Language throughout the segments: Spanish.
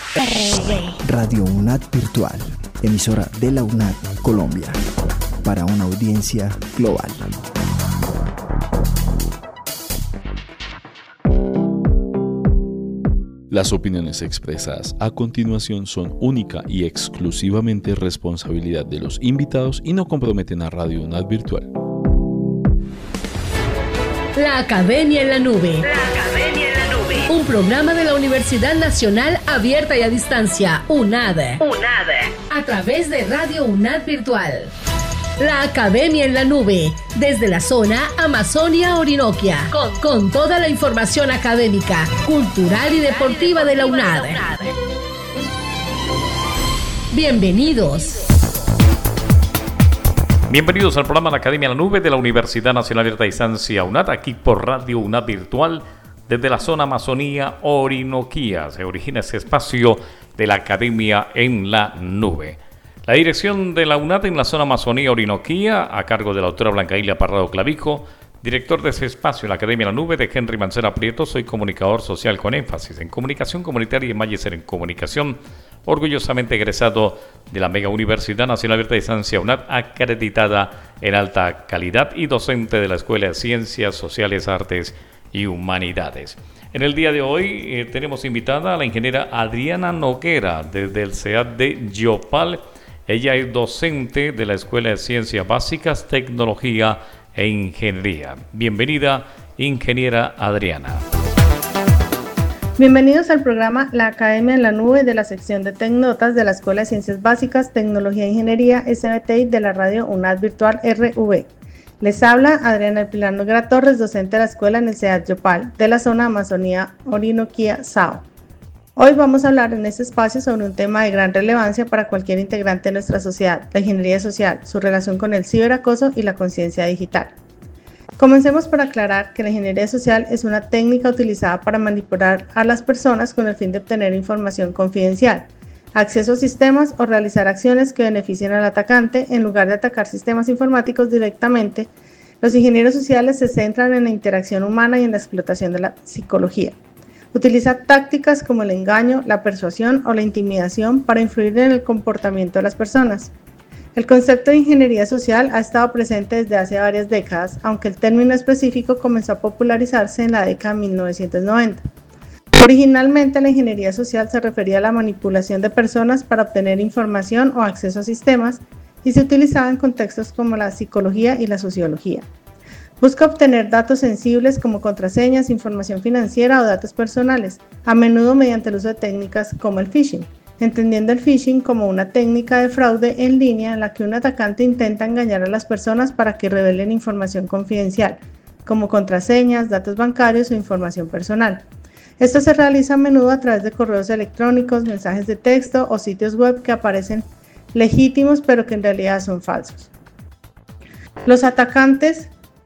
Radio UNAD Virtual, emisora de la UNAD Colombia, para una audiencia global. Las opiniones expresas a continuación son única y exclusivamente responsabilidad de los invitados y no comprometen a Radio UNAD Virtual. La Academia en la Nube. Un programa de la Universidad Nacional Abierta y a Distancia, UNAD. A través de Radio UNAD Virtual. La Academia en la Nube, desde la zona Amazonia-Orinoquia, con toda la información académica, cultural y deportiva de la UNAD. Bienvenidos. Bienvenidos al programa La Academia en la Nube de la Universidad Nacional Abierta a Distancia, UNAD, aquí por Radio UNAD Virtual, desde la zona Amazonía-Orinoquia. Se origina este espacio de la Academia en la Nube. La dirección de la UNAD en la zona Amazonía-Orinoquia, a cargo de la doctora Blanca Ilia Parrado Clavijo, director de ese espacio en la Academia en la Nube de Henry Mancera Prieto. Soy comunicador social con énfasis en comunicación comunitaria y magíster en comunicación, orgullosamente egresado de la Mega Universidad Nacional Abierta de Distancia UNAD, acreditada en alta calidad y docente de la Escuela de Ciencias Sociales, Artes y Humanidades. En el día de hoy tenemos invitada a la ingeniera Adriana Noguera desde el CEAD de Yopal. Ella es docente de la Escuela de Ciencias Básicas, Tecnología e Ingeniería. Bienvenida, ingeniera Adriana. Bienvenidos al programa La Academia en la Nube de la sección de Tecnotas de la Escuela de Ciencias Básicas, Tecnología e Ingeniería, SBTI de la radio UNAD Virtual RV. Les habla Adriana Pilar Noguera Torres, docente de la escuela en el CEAD Yopal, de la zona Amazonía-Orinoquia, SAO. Hoy vamos a hablar en este espacio sobre un tema de gran relevancia para cualquier integrante de nuestra sociedad, la ingeniería social, su relación con el ciberacoso y la conciencia digital. Comencemos por aclarar que la ingeniería social es una técnica utilizada para manipular a las personas con el fin de obtener información confidencial, acceso a sistemas o realizar acciones que beneficien al atacante. En lugar de atacar sistemas informáticos directamente, los ingenieros sociales se centran en la interacción humana y en la explotación de la psicología. Utiliza tácticas como el engaño, la persuasión o la intimidación para influir en el comportamiento de las personas. El concepto de ingeniería social ha estado presente desde hace varias décadas, aunque el término específico comenzó a popularizarse en la década de 1990. Originalmente, la ingeniería social se refería a la manipulación de personas para obtener información o acceso a sistemas y se utilizaba en contextos como la psicología y la sociología. Busca obtener datos sensibles como contraseñas, información financiera o datos personales, a menudo mediante el uso de técnicas como el phishing, entendiendo el phishing como una técnica de fraude en línea en la que un atacante intenta engañar a las personas para que revelen información confidencial, como contraseñas, datos bancarios o información personal. Esto se realiza a menudo a través de correos electrónicos, mensajes de texto o sitios web que aparecen legítimos pero que en realidad son falsos. Los atacantes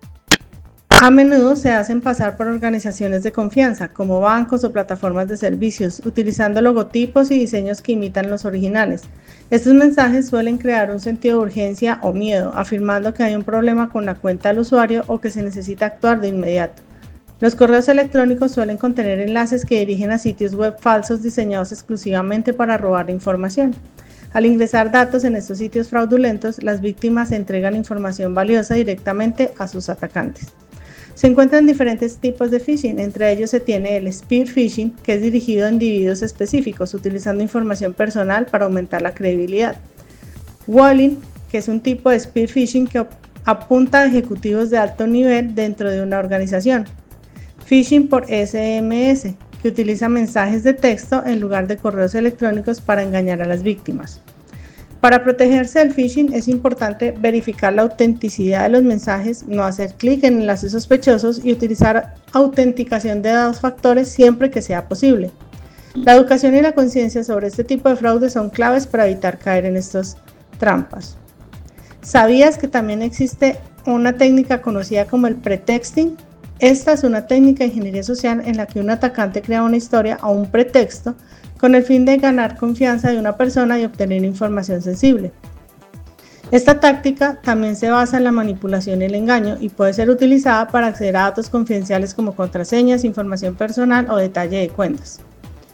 a menudo se hacen pasar por organizaciones de confianza, como bancos o plataformas de servicios, utilizando logotipos y diseños que imitan los originales. Estos mensajes suelen crear un sentido de urgencia o miedo, afirmando que hay un problema con la cuenta del usuario o que se necesita actuar de inmediato. Los correos electrónicos suelen contener enlaces que dirigen a sitios web falsos diseñados exclusivamente para robar información. Al ingresar datos en estos sitios fraudulentos, las víctimas entregan información valiosa directamente a sus atacantes. Se encuentran diferentes tipos de phishing, entre ellos se tiene el spear phishing, que es dirigido a individuos específicos, utilizando información personal para aumentar la credibilidad. Walling, que es un tipo de spear phishing que apunta a ejecutivos de alto nivel dentro de una organización. Phishing por SMS, que utiliza mensajes de texto en lugar de correos electrónicos para engañar a las víctimas. Para protegerse del phishing es importante verificar la autenticidad de los mensajes, no hacer clic en enlaces sospechosos y utilizar autenticación de 2 factores siempre que sea posible. La educación y la conciencia sobre este tipo de fraude son claves para evitar caer en estas trampas. ¿Sabías que también existe una técnica conocida como el pretexting? Esta es una técnica de ingeniería social en la que un atacante crea una historia o un pretexto con el fin de ganar confianza de una persona y obtener información sensible. Esta táctica también se basa en la manipulación y el engaño y puede ser utilizada para acceder a datos confidenciales como contraseñas, información personal o detalle de cuentas.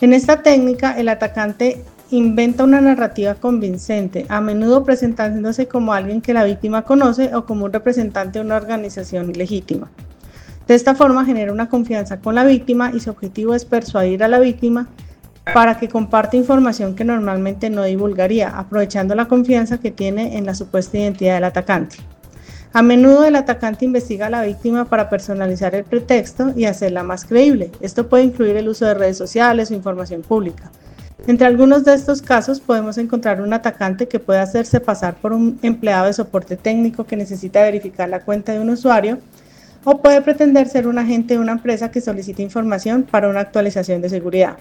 En esta técnica, el atacante inventa una narrativa convincente, a menudo presentándose como alguien que la víctima conoce o como un representante de una organización ilegítima. De esta forma genera una confianza con la víctima y su objetivo es persuadir a la víctima para que comparte información que normalmente no divulgaría, aprovechando la confianza que tiene en la supuesta identidad del atacante. A menudo el atacante investiga a la víctima para personalizar el pretexto y hacerla más creíble. Esto puede incluir el uso de redes sociales o información pública. Entre algunos de estos casos podemos encontrar un atacante que puede hacerse pasar por un empleado de soporte técnico que necesita verificar la cuenta de un usuario, o puede pretender ser un agente de una empresa que solicita información para una actualización de seguridad.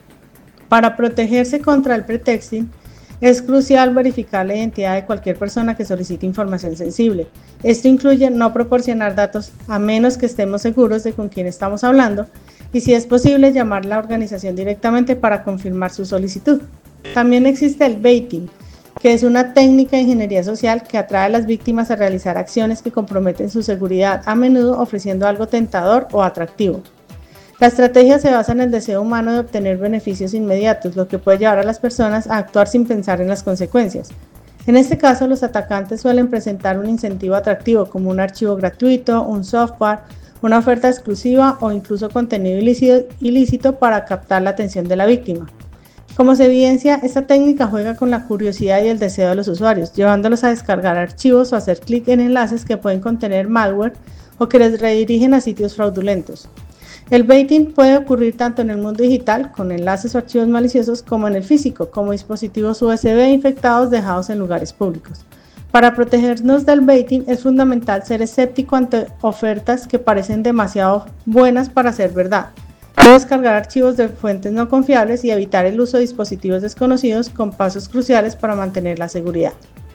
Para protegerse contra el pretexting, es crucial verificar la identidad de cualquier persona que solicite información sensible. Esto incluye no proporcionar datos a menos que estemos seguros de con quién estamos hablando y, si es posible, llamar a la organización directamente para confirmar su solicitud. También existe el baiting, que es una técnica de ingeniería social que atrae a las víctimas a realizar acciones que comprometen su seguridad, a menudo ofreciendo algo tentador o atractivo. La estrategia se basa en el deseo humano de obtener beneficios inmediatos, lo que puede llevar a las personas a actuar sin pensar en las consecuencias. En este caso, los atacantes suelen presentar un incentivo atractivo como un archivo gratuito, un software, una oferta exclusiva o incluso contenido ilícito para captar la atención de la víctima. Como se evidencia, esta técnica juega con la curiosidad y el deseo de los usuarios, llevándolos a descargar archivos o hacer clic en enlaces que pueden contener malware o que les redirigen a sitios fraudulentos. El baiting puede ocurrir tanto en el mundo digital, con enlaces o archivos maliciosos, como en el físico, como dispositivos USB infectados dejados en lugares públicos. Para protegernos del baiting es fundamental ser escéptico ante ofertas que parecen demasiado buenas para ser verdad. No descargar archivos de fuentes no confiables y evitar el uso de dispositivos desconocidos con pasos cruciales para mantener la seguridad.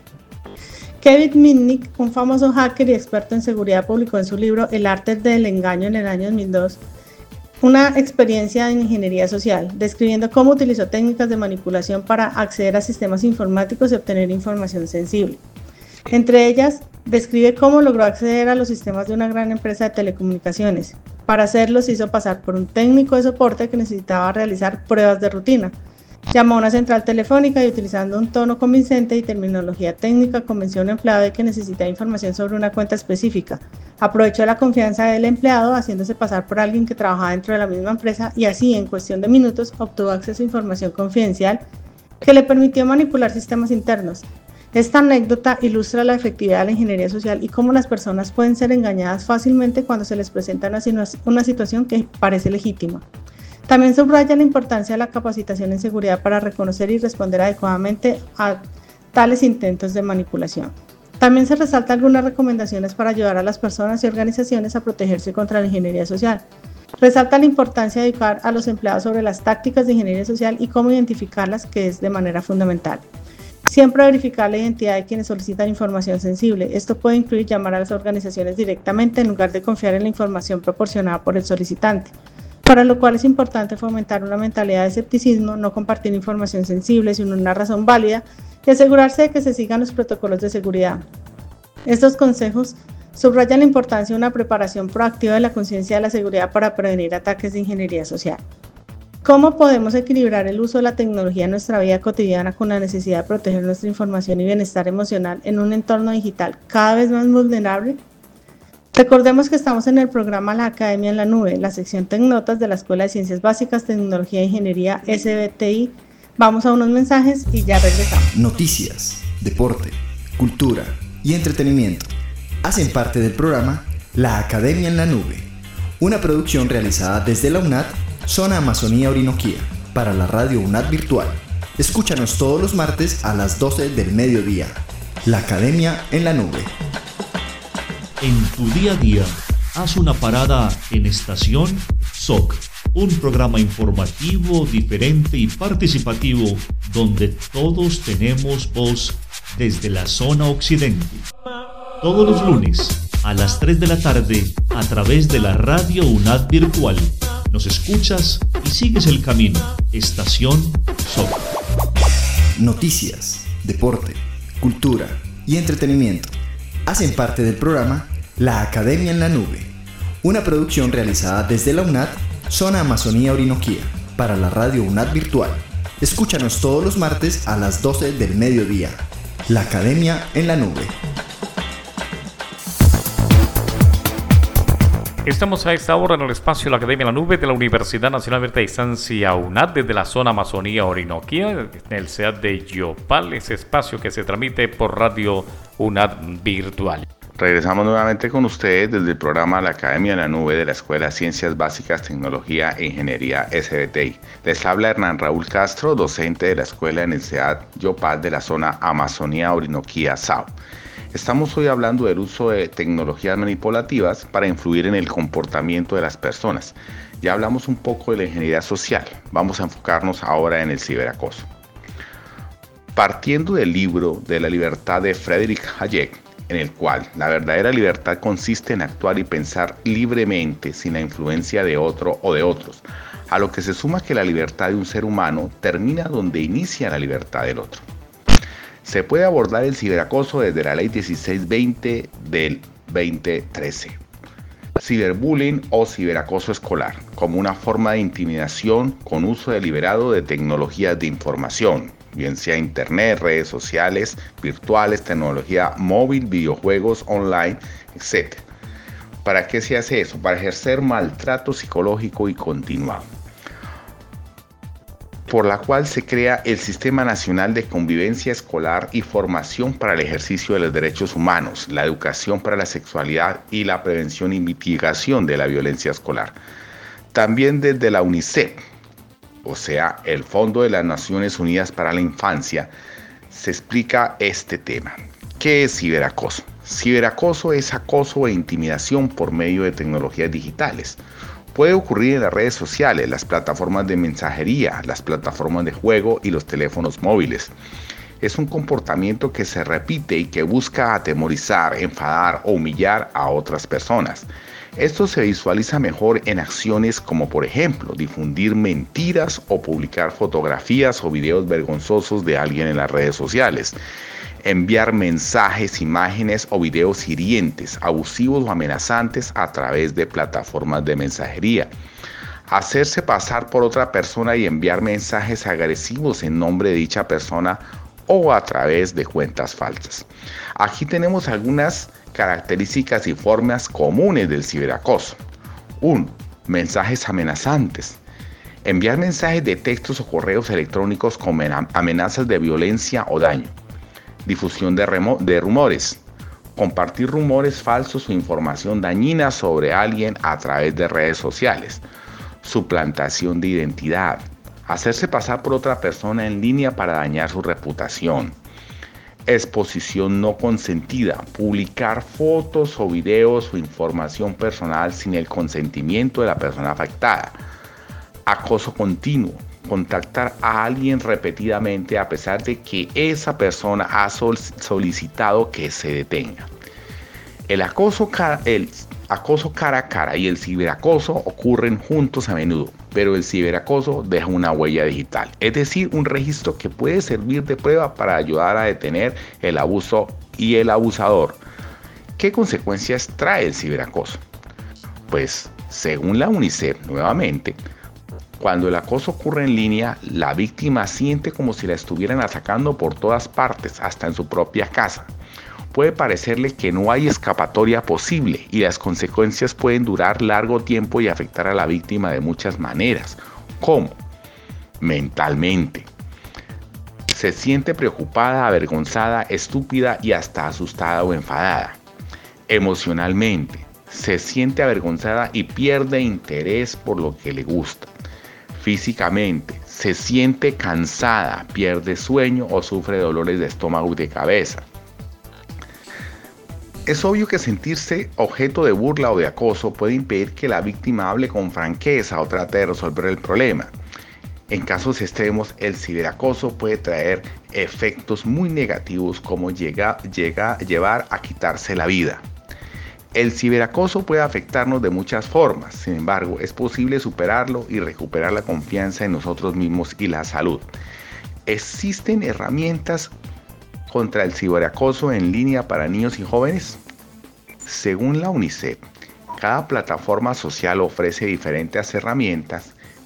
Kevin Mitnick, un famoso hacker y experto en seguridad, publicó en su libro El arte del engaño en el año 2002 una experiencia en ingeniería social, describiendo cómo utilizó técnicas de manipulación para acceder a sistemas informáticos y obtener información sensible. Entre ellas, describe cómo logró acceder a los sistemas de una gran empresa de telecomunicaciones. Para hacerlo, se hizo pasar por un técnico de soporte que necesitaba realizar pruebas de rutina. Llamó a una central telefónica y, utilizando un tono convincente y terminología técnica, convenció a un empleado de que necesitaba información sobre una cuenta específica. Aprovechó la confianza del empleado haciéndose pasar por alguien que trabajaba dentro de la misma empresa y así, en cuestión de minutos, obtuvo acceso a información confidencial que le permitió manipular sistemas internos. Esta anécdota ilustra la efectividad de la ingeniería social y cómo las personas pueden ser engañadas fácilmente cuando se les presenta una situación que parece legítima. También subraya la importancia de la capacitación en seguridad para reconocer y responder adecuadamente a tales intentos de manipulación. También se resalta algunas recomendaciones para ayudar a las personas y organizaciones a protegerse contra la ingeniería social. Resalta la importancia de educar a los empleados sobre las tácticas de ingeniería social y cómo identificarlas, que es de manera fundamental. Siempre verificar la identidad de quienes solicitan información sensible. Esto puede incluir llamar a las organizaciones directamente en lugar de confiar en la información proporcionada por el solicitante, para lo cual es importante fomentar una mentalidad de escepticismo, no compartir información sensible sin una razón válida y asegurarse de que se sigan los protocolos de seguridad. Estos consejos subrayan la importancia de una preparación proactiva de la conciencia de la seguridad para prevenir ataques de ingeniería social. ¿Cómo podemos equilibrar el uso de la tecnología en nuestra vida cotidiana con la necesidad de proteger nuestra información y bienestar emocional en un entorno digital cada vez más vulnerable? Recordemos que estamos en el programa La Academia en la Nube, la sección Tecnotas de la Escuela de Ciencias Básicas, Tecnología e Ingeniería SBTI. Vamos a unos mensajes y ya regresamos. Noticias, deporte, cultura y entretenimiento hacen parte del programa La Academia en la Nube, una producción realizada desde la UNAD, Zona Amazonía Orinoquía, para la radio UNAD Virtual. Escúchanos todos los martes a las 12 del mediodía. La Academia en la Nube. En tu día a día, haz una parada en Estación SOC, un programa informativo, diferente y participativo donde todos tenemos voz desde la zona occidente. Todos los lunes a las 3 de la tarde a través de la radio UNAD Virtual. Nos escuchas y sigues el camino. Estación SOC. Noticias, deporte, cultura y entretenimiento hacen parte del programa La Academia en la Nube, una producción realizada desde la UNAD, Zona Amazonía Orinoquía, para la Radio UNAD Virtual. Escúchanos todos los martes a las 12 del mediodía. La Academia en la Nube. Estamos a esta hora en el espacio de la Academia en la Nube de la Universidad Nacional Abierta de Distancia UNAD desde la zona Amazonía Orinoquía, en el CEAD de Yopal, ese espacio que se transmite por Radio UNAD Virtual. Regresamos nuevamente con ustedes desde el programa La Academia en la Nube de la Escuela Ciencias Básicas, Tecnología e Ingeniería SBTI. Les habla Hernán Raúl Castro, docente de la escuela en el CEAD Yopal de la zona Amazonía Orinoquía SAO. Estamos hoy hablando del uso de tecnologías manipulativas para influir en el comportamiento de las personas. Ya hablamos un poco de la ingeniería social, vamos a enfocarnos ahora en el ciberacoso. Partiendo del libro de la libertad de Friedrich Hayek, en el cual la verdadera libertad consiste en actuar y pensar libremente sin la influencia de otro o de otros, a lo que se suma que la libertad de un ser humano termina donde inicia la libertad del otro. Se puede abordar el ciberacoso desde la Ley 1620 del 2013. Ciberbullying o ciberacoso escolar, como una forma de intimidación con uso deliberado de tecnologías de información, bien sea internet, redes sociales, virtuales, tecnología móvil, videojuegos online, etc. ¿Para qué se hace eso? Para ejercer maltrato psicológico y continuado, por la cual se crea el Sistema Nacional de Convivencia Escolar y Formación para el Ejercicio de los Derechos Humanos, la Educación para la Sexualidad y la Prevención y Mitigación de la Violencia Escolar. También desde la UNICEF, o sea, el Fondo de las Naciones Unidas para la Infancia, se explica este tema. ¿Qué es ciberacoso? Ciberacoso es acoso e intimidación por medio de tecnologías digitales. Puede ocurrir en las redes sociales, las plataformas de mensajería, las plataformas de juego y los teléfonos móviles. Es un comportamiento que se repite y que busca atemorizar, enfadar o humillar a otras personas. Esto se visualiza mejor en acciones como, por ejemplo, difundir mentiras o publicar fotografías o videos vergonzosos de alguien en las redes sociales. Enviar mensajes, imágenes o videos hirientes, abusivos o amenazantes a través de plataformas de mensajería. Hacerse pasar por otra persona y enviar mensajes agresivos en nombre de dicha persona o a través de cuentas falsas. Aquí tenemos algunas características y formas comunes del ciberacoso. 1. Mensajes amenazantes. Enviar mensajes de textos o correos electrónicos con amenazas de violencia o daño. Difusión de rumores. Compartir rumores falsos o información dañina sobre alguien a través de redes sociales. Suplantación de identidad. Hacerse pasar por otra persona en línea para dañar su reputación. Exposición no consentida. Publicar fotos o videos o información personal sin el consentimiento de la persona afectada. Acoso continuo. Contactar a alguien repetidamente a pesar de que esa persona ha solicitado que se detenga. El acoso cara a cara y el ciberacoso ocurren juntos a menudo, pero el ciberacoso deja una huella digital, es decir, un registro que puede servir de prueba para ayudar a detener el abuso y el abusador. ¿Qué consecuencias trae el ciberacoso? Pues, según la UNICEF, nuevamente, cuando el acoso ocurre en línea, la víctima siente como si la estuvieran atacando por todas partes, hasta en su propia casa. Puede parecerle que no hay escapatoria posible y las consecuencias pueden durar largo tiempo y afectar a la víctima de muchas maneras. ¿Cómo? Mentalmente. Se siente preocupada, avergonzada, estúpida y hasta asustada o enfadada. Emocionalmente. Se siente avergonzada y pierde interés por lo que le gusta. Físicamente, se siente cansada, pierde sueño o sufre dolores de estómago y de cabeza. Es obvio que sentirse objeto de burla o de acoso puede impedir que la víctima hable con franqueza o trate de resolver el problema. En casos extremos, el ciberacoso puede traer efectos muy negativos como llevar a quitarse la vida. El ciberacoso puede afectarnos de muchas formas, sin embargo, es posible superarlo y recuperar la confianza en nosotros mismos y la salud. ¿Existen herramientas contra el ciberacoso en línea para niños y jóvenes? Según la UNICEF, cada plataforma social ofrece diferentes herramientas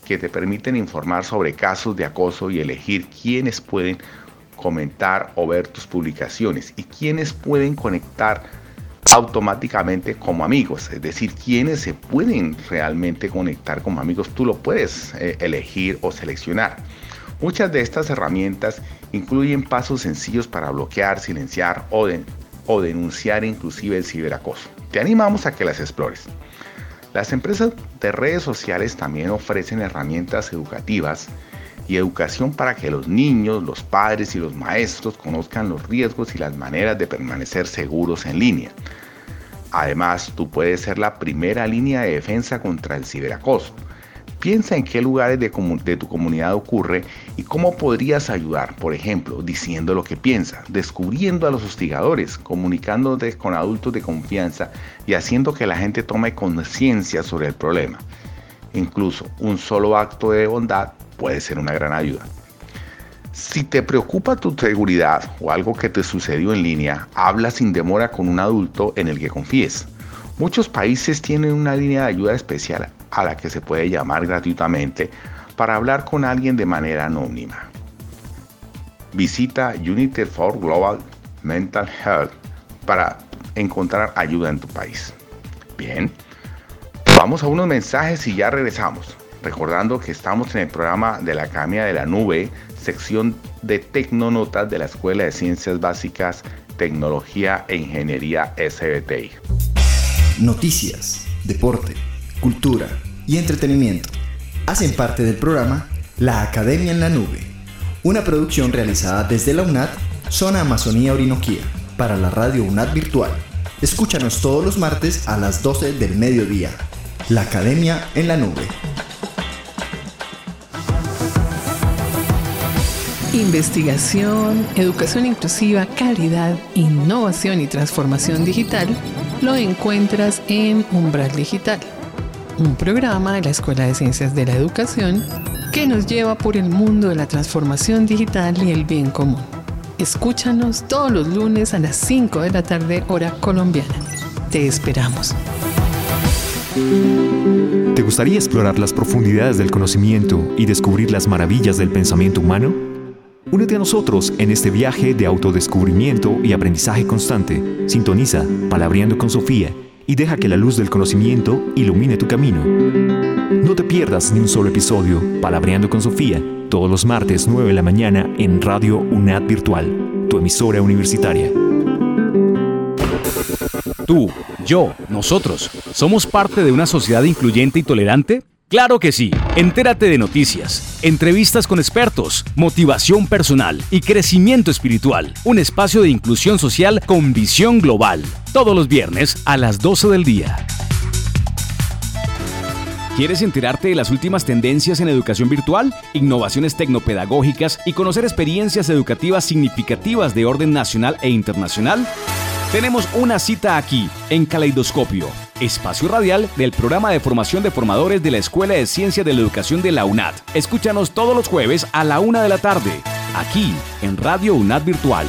que te permiten informar sobre casos de acoso y elegir quiénes pueden comentar o ver tus publicaciones y quiénes pueden conectar automáticamente como amigos, es decir, quiénes se pueden realmente conectar como amigos, tú lo puedes elegir o seleccionar. Muchas de estas herramientas incluyen pasos sencillos para bloquear, silenciar o denunciar inclusive el ciberacoso. Te animamos a que las explores. Las empresas de redes sociales también ofrecen herramientas educativas y educación para que los niños, los padres y los maestros conozcan los riesgos y las maneras de permanecer seguros en línea. Además, tú puedes ser la primera línea de defensa contra el ciberacoso. Piensa en qué lugares de tu comunidad ocurre y cómo podrías ayudar, por ejemplo, diciendo lo que piensas, descubriendo a los hostigadores, comunicándote con adultos de confianza y haciendo que la gente tome conciencia sobre el problema. Incluso un solo acto de bondad puede ser una gran ayuda. Si te preocupa tu seguridad o algo que te sucedió en línea, habla sin demora con un adulto en el que confíes. Muchos países tienen una línea de ayuda especial a la que se puede llamar gratuitamente para hablar con alguien de manera anónima. Visita United for Global Mental Health para encontrar ayuda en tu país. Bien, vamos a unos mensajes y ya regresamos. Recordando que estamos en el programa de la Academia de la Nube, sección de Tecnonotas de la Escuela de Ciencias Básicas, Tecnología e Ingeniería SBTI. Noticias, deporte, cultura y entretenimiento hacen parte del programa La Academia en la Nube, una producción realizada desde la UNAD, Zona Amazonía Orinoquía, para la radio UNAD Virtual. Escúchanos todos los martes a las 12 del mediodía. La Academia en la Nube. Investigación, educación inclusiva, calidad, innovación y transformación digital lo encuentras en Umbral Digital, un programa de la Escuela de Ciencias de la Educación que nos lleva por el mundo de la transformación digital y el bien común. Escúchanos todos los lunes a las 5 de la tarde, hora colombiana. Te esperamos. ¿Te gustaría explorar las profundidades del conocimiento y descubrir las maravillas del pensamiento humano? Únete a nosotros en este viaje de autodescubrimiento y aprendizaje constante. Sintoniza Palabreando con Sofía y deja que la luz del conocimiento ilumine tu camino. No te pierdas ni un solo episodio. Palabreando con Sofía, todos los martes 9 de la mañana en Radio UNAD Virtual, tu emisora universitaria. Tú, yo, nosotros, ¿somos parte de una sociedad incluyente y tolerante? ¡Claro que sí! Entérate de noticias, entrevistas con expertos, motivación personal y crecimiento espiritual. Un espacio de inclusión social con visión global. Todos los viernes a las 12 del día. ¿Quieres enterarte de las últimas tendencias en educación virtual, innovaciones tecnopedagógicas y conocer experiencias educativas significativas de orden nacional e internacional? Tenemos una cita aquí, en Caleidoscopio, espacio radial del programa de formación de formadores de la Escuela de Ciencias de la Educación de la UNAD. Escúchanos todos los jueves a la 1 de la tarde, aquí en Radio UNAD Virtual.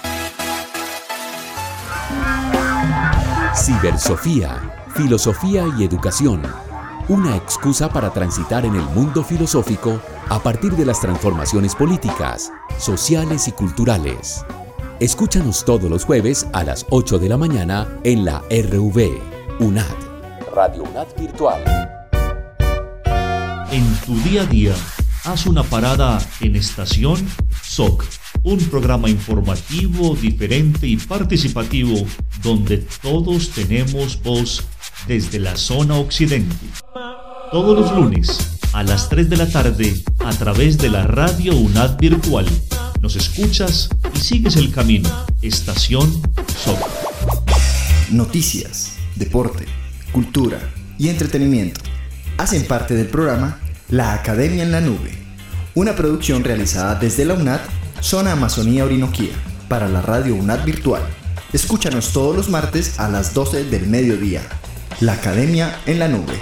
Cibersofía, filosofía y educación. Una excusa para transitar en el mundo filosófico a partir de las transformaciones políticas, sociales y culturales. Escúchanos todos los jueves a las 8 de la mañana en la RV, UNAD, Radio UNAD Virtual. En tu día a día, haz una parada en Estación SOC, un programa informativo, diferente y participativo donde todos tenemos voz desde la zona occidente. Todos los lunes a las 3 de la tarde a través de la Radio UNAD Virtual. Nos escuchas y sigues el camino. Estación SOC. Noticias, deporte, cultura y entretenimiento hacen parte del programa La Academia en la Nube, una producción realizada desde la UNAD, Zona Amazonía Orinoquía, para la radio UNAD Virtual. Escúchanos todos los martes a las 12 del mediodía. La Academia en la Nube.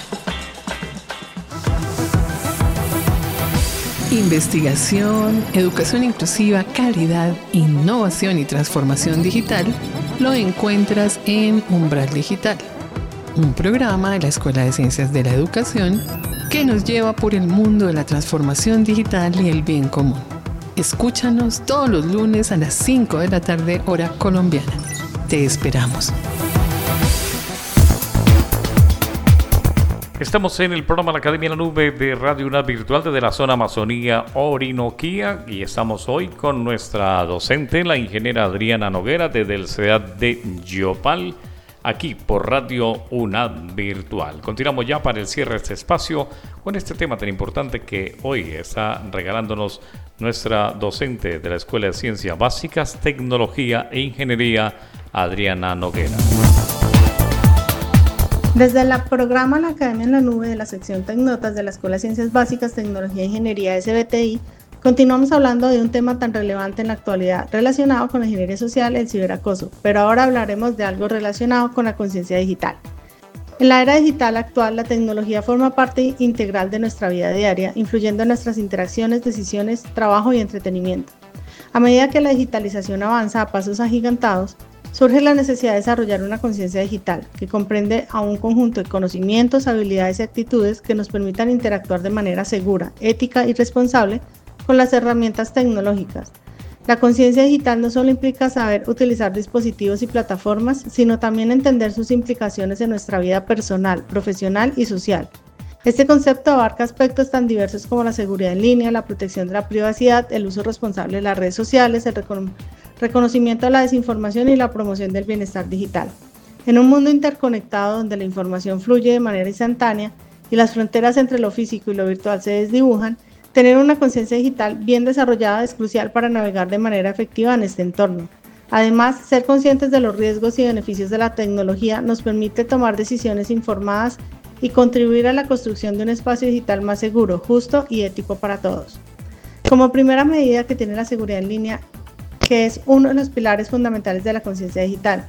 Investigación, educación inclusiva, calidad, innovación y transformación digital lo encuentras en Umbral Digital, un programa de la Escuela de Ciencias de la Educación que nos lleva por el mundo de la transformación digital y el bien común. Escúchanos todos los lunes a las 5 de la tarde, hora colombiana. Te esperamos. Estamos en el programa La Academia en la Nube de Radio UNAD Virtual desde la zona Amazonía Orinoquía y estamos hoy con nuestra docente, la ingeniera Adriana Noguera, desde el CEAD de Yopal, aquí por Radio UNAD Virtual. Continuamos ya para el cierre de este espacio con este tema tan importante que hoy está regalándonos nuestra docente de la Escuela de Ciencias Básicas, Tecnología e Ingeniería, Adriana Noguera. Desde el programa La Academia en la Nube de la sección Tecnotas de la Escuela de Ciencias Básicas, Tecnología e Ingeniería SBTI, continuamos hablando de un tema tan relevante en la actualidad relacionado con la ingeniería social, el ciberacoso, pero ahora hablaremos de algo relacionado con la conciencia digital. En la era digital actual, la tecnología forma parte integral de nuestra vida diaria, influyendo en nuestras interacciones, decisiones, trabajo y entretenimiento. A medida que la digitalización avanza a pasos agigantados, surge la necesidad de desarrollar una conciencia digital que comprende a un conjunto de conocimientos, habilidades y actitudes que nos permitan interactuar de manera segura, ética y responsable con las herramientas tecnológicas. La conciencia digital no solo implica saber utilizar dispositivos y plataformas, sino también entender sus implicaciones en nuestra vida personal, profesional y social. Este concepto abarca aspectos tan diversos como la seguridad en línea, la protección de la privacidad, el uso responsable de las redes sociales, el reconocimiento de la desinformación y la promoción del bienestar digital. En un mundo interconectado donde la información fluye de manera instantánea y las fronteras entre lo físico y lo virtual se desdibujan, tener una conciencia digital bien desarrollada es crucial para navegar de manera efectiva en este entorno. Además, ser conscientes de los riesgos y beneficios de la tecnología nos permite tomar decisiones informadas y contribuir a la construcción de un espacio digital más seguro, justo y ético para todos. Como primera medida que tiene la seguridad en línea, que es uno de los pilares fundamentales de la conciencia digital.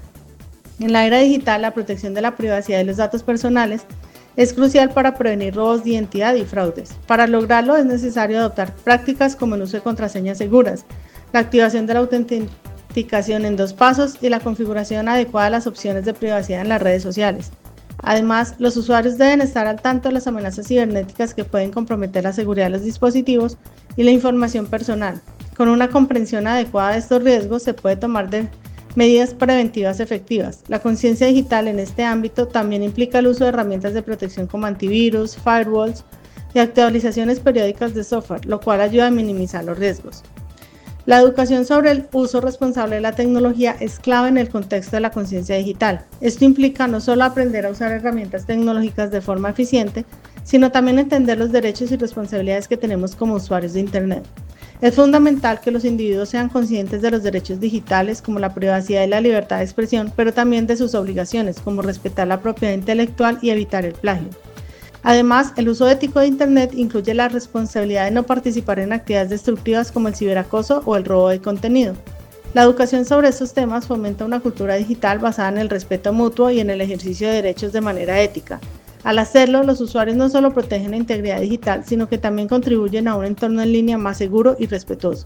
En la era digital, la protección de la privacidad y los datos personales es crucial para prevenir robos de identidad y fraudes. Para lograrlo es necesario adoptar prácticas como el uso de contraseñas seguras, la activación de la autenticación en 2 pasos y la configuración adecuada de las opciones de privacidad en las redes sociales. Además, los usuarios deben estar al tanto de las amenazas cibernéticas que pueden comprometer la seguridad de los dispositivos y la información personal. Con una comprensión adecuada de estos riesgos se puede tomar medidas preventivas efectivas. La conciencia digital en este ámbito también implica el uso de herramientas de protección como antivirus, firewalls y actualizaciones periódicas de software, lo cual ayuda a minimizar los riesgos. La educación sobre el uso responsable de la tecnología es clave en el contexto de la conciencia digital. Esto implica no solo aprender a usar herramientas tecnológicas de forma eficiente, sino también entender los derechos y responsabilidades que tenemos como usuarios de Internet. Es fundamental que los individuos sean conscientes de los derechos digitales como la privacidad y la libertad de expresión, pero también de sus obligaciones como respetar la propiedad intelectual y evitar el plagio. Además, el uso ético de Internet incluye la responsabilidad de no participar en actividades destructivas como el ciberacoso o el robo de contenido. La educación sobre estos temas fomenta una cultura digital basada en el respeto mutuo y en el ejercicio de derechos de manera ética. Al hacerlo, los usuarios no solo protegen la integridad digital, sino que también contribuyen a un entorno en línea más seguro y respetuoso.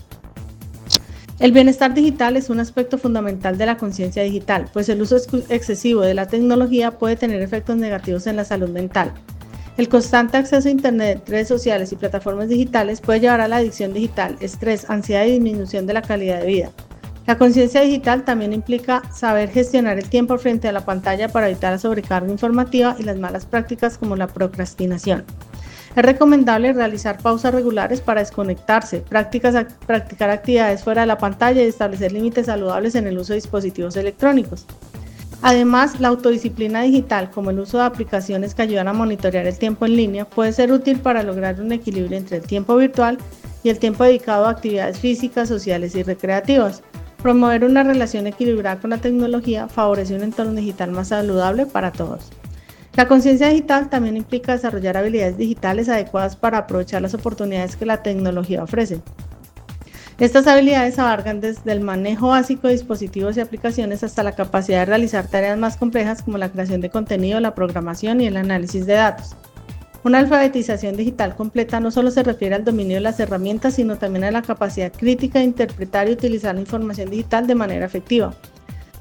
El bienestar digital es un aspecto fundamental de la conciencia digital, pues el uso excesivo de la tecnología puede tener efectos negativos en la salud mental. El constante acceso a Internet, redes sociales y plataformas digitales puede llevar a la adicción digital, estrés, ansiedad y disminución de la calidad de vida. La conciencia digital también implica saber gestionar el tiempo frente a la pantalla para evitar la sobrecarga informativa y las malas prácticas como la procrastinación. Es recomendable realizar pausas regulares para desconectarse, practicar actividades fuera de la pantalla y establecer límites saludables en el uso de dispositivos electrónicos. Además, la autodisciplina digital, como el uso de aplicaciones que ayudan a monitorear el tiempo en línea, puede ser útil para lograr un equilibrio entre el tiempo virtual y el tiempo dedicado a actividades físicas, sociales y recreativas. Promover una relación equilibrada con la tecnología favorece un entorno digital más saludable para todos. La conciencia digital también implica desarrollar habilidades digitales adecuadas para aprovechar las oportunidades que la tecnología ofrece. Estas habilidades abarcan desde el manejo básico de dispositivos y aplicaciones hasta la capacidad de realizar tareas más complejas como la creación de contenido, la programación y el análisis de datos. Una alfabetización digital completa no solo se refiere al dominio de las herramientas, sino también a la capacidad crítica de interpretar y utilizar la información digital de manera efectiva.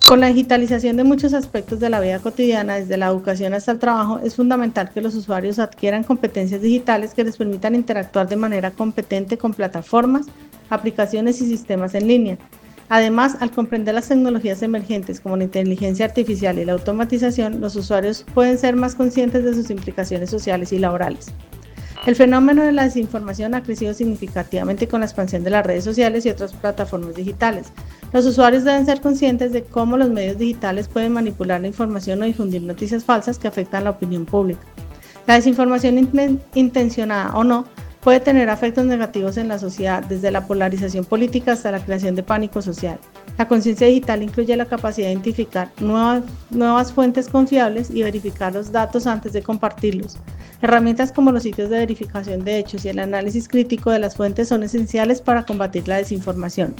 Con la digitalización de muchos aspectos de la vida cotidiana, desde la educación hasta el trabajo, es fundamental que los usuarios adquieran competencias digitales que les permitan interactuar de manera competente con plataformas, aplicaciones y sistemas en línea. Además, al comprender las tecnologías emergentes como la inteligencia artificial y la automatización, los usuarios pueden ser más conscientes de sus implicaciones sociales y laborales. El fenómeno de la desinformación ha crecido significativamente con la expansión de las redes sociales y otras plataformas digitales. Los usuarios deben ser conscientes de cómo los medios digitales pueden manipular la información o difundir noticias falsas que afectan la opinión pública. La desinformación intencionada o no puede tener efectos negativos en la sociedad, desde la polarización política hasta la creación de pánico social. La conciencia digital incluye la capacidad de identificar nuevas fuentes confiables y verificar los datos antes de compartirlos. Herramientas como los sitios de verificación de hechos y el análisis crítico de las fuentes son esenciales para combatir la desinformación.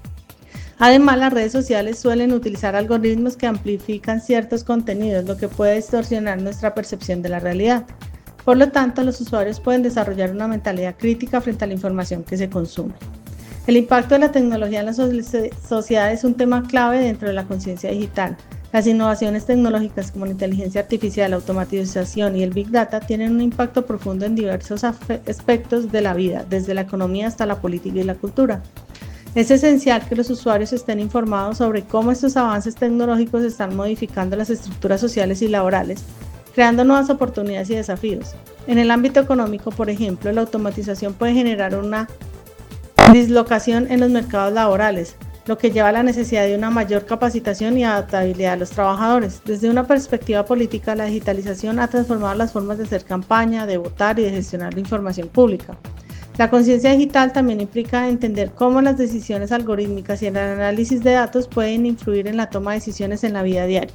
Además, las redes sociales suelen utilizar algoritmos que amplifican ciertos contenidos, lo que puede distorsionar nuestra percepción de la realidad. Por lo tanto, los usuarios pueden desarrollar una mentalidad crítica frente a la información que se consume. El impacto de la tecnología en la sociedad es un tema clave dentro de la conciencia digital. Las innovaciones tecnológicas como la inteligencia artificial, la automatización y el Big Data tienen un impacto profundo en diversos aspectos de la vida, desde la economía hasta la política y la cultura. Es esencial que los usuarios estén informados sobre cómo estos avances tecnológicos están modificando las estructuras sociales y laborales, creando nuevas oportunidades y desafíos. En el ámbito económico, por ejemplo, la automatización puede generar una dislocación en los mercados laborales, lo que lleva a la necesidad de una mayor capacitación y adaptabilidad de los trabajadores. Desde una perspectiva política, la digitalización ha transformado las formas de hacer campaña, de votar y de gestionar la información pública. La conciencia digital también implica entender cómo las decisiones algorítmicas y el análisis de datos pueden influir en la toma de decisiones en la vida diaria.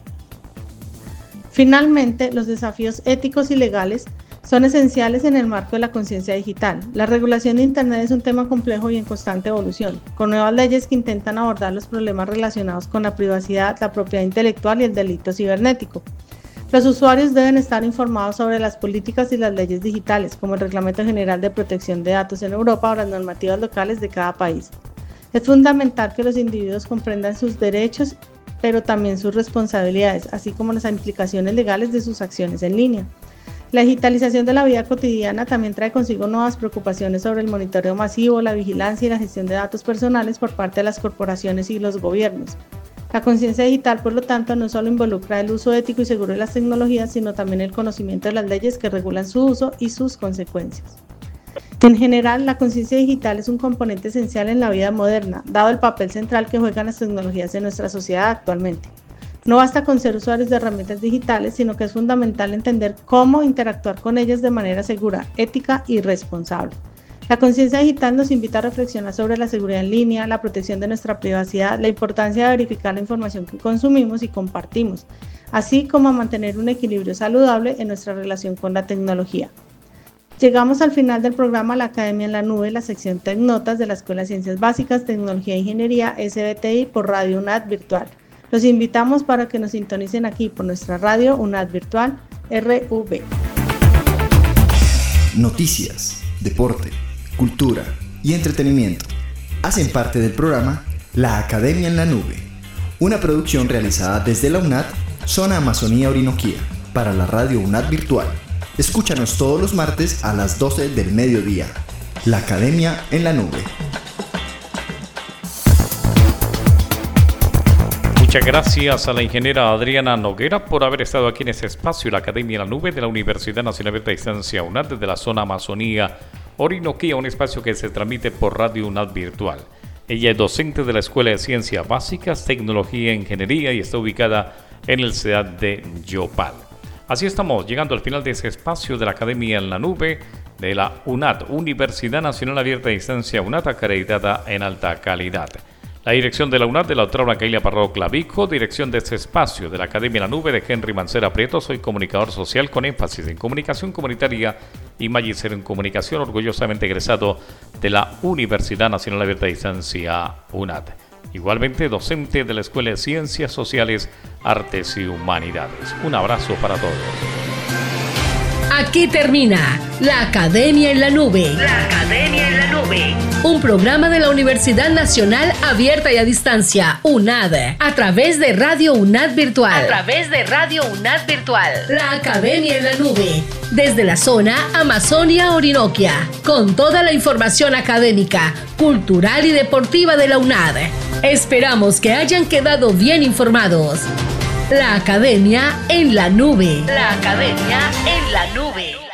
Finalmente, los desafíos éticos y legales son esenciales en el marco de la conciencia digital. La regulación de Internet es un tema complejo y en constante evolución, con nuevas leyes que intentan abordar los problemas relacionados con la privacidad, la propiedad intelectual y el delito cibernético. Los usuarios deben estar informados sobre las políticas y las leyes digitales, como el Reglamento General de Protección de Datos en Europa o las normativas locales de cada país. Es fundamental que los individuos comprendan sus derechos, pero también sus responsabilidades, así como las implicaciones legales de sus acciones en línea. La digitalización de la vida cotidiana también trae consigo nuevas preocupaciones sobre el monitoreo masivo, la vigilancia y la gestión de datos personales por parte de las corporaciones y los gobiernos. La conciencia digital, por lo tanto, no solo involucra el uso ético y seguro de las tecnologías, sino también el conocimiento de las leyes que regulan su uso y sus consecuencias. En general, la conciencia digital es un componente esencial en la vida moderna, dado el papel central que juegan las tecnologías en nuestra sociedad actualmente. No basta con ser usuarios de herramientas digitales, sino que es fundamental entender cómo interactuar con ellas de manera segura, ética y responsable. La conciencia digital nos invita a reflexionar sobre la seguridad en línea, la protección de nuestra privacidad, la importancia de verificar la información que consumimos y compartimos, así como a mantener un equilibrio saludable en nuestra relación con la tecnología. Llegamos al final del programa La Academia en la Nube, la sección Tecnotas de la Escuela de Ciencias Básicas, Tecnología e Ingeniería SBTI por Radio UNAD Virtual. Los invitamos para que nos sintonicen aquí por nuestra radio UNAD Virtual RV. Noticias, deporte, cultura y entretenimiento hacen parte del programa La Academia en la Nube, una producción realizada desde la UNAD, Zona Amazonía Orinoquía, para la radio UNAD Virtual. Escúchanos todos los martes a las 12 del mediodía. La Academia en la Nube. Muchas gracias a la ingeniera Adriana Noguera por haber estado aquí en este espacio, la Academia en la Nube de la Universidad Nacional Abierta a Distancia UNAD desde la zona Amazonía Orinoquía, un espacio que se transmite por Radio UNAD Virtual. Ella es docente de la Escuela de Ciencias Básicas, Tecnología e Ingeniería y está ubicada en el CEDAT de Yopal. Así estamos llegando al final de ese espacio de la Academia en la Nube de la UNAD, Universidad Nacional Abierta a Distancia UNAD, acreditada en alta calidad. La dirección de la UNAD de la doctora Blanca Parrado Clavijo, dirección de este espacio de la Academia en la Nube de Henry Mancera Prieto. Soy comunicador social con énfasis en comunicación comunitaria y magíster en comunicación, orgullosamente egresado de la Universidad Nacional Abierta a Distancia UNAD. Igualmente docente de la Escuela de Ciencias Sociales, Artes y Humanidades. Un abrazo para todos. Aquí termina La Academia en la Nube. La Academia en la Nube. Un programa de la Universidad Nacional Abierta y a Distancia, UNAD, a través de Radio UNAD Virtual. La Academia en la Nube, desde la zona Amazonia-Orinoquia, con toda la información académica, cultural y deportiva de la UNAD. Esperamos que hayan quedado bien informados. La Academia en la Nube. La Academia en la Nube.